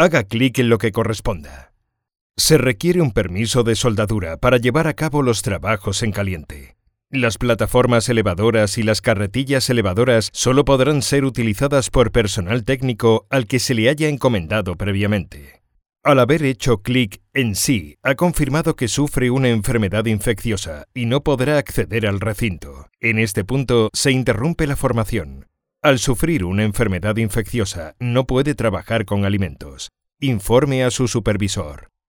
Haga clic en lo que corresponda. Se requiere un permiso de soldadura para llevar a cabo los trabajos en caliente. Las plataformas elevadoras y las carretillas elevadoras solo podrán ser utilizadas por personal técnico al que se le haya encomendado previamente. Al haber hecho clic en sí, ha confirmado que sufre una enfermedad infecciosa y no podrá acceder al recinto. En este punto se interrumpe la formación. Al sufrir una enfermedad infecciosa, no puede trabajar con alimentos. Informe a su supervisor.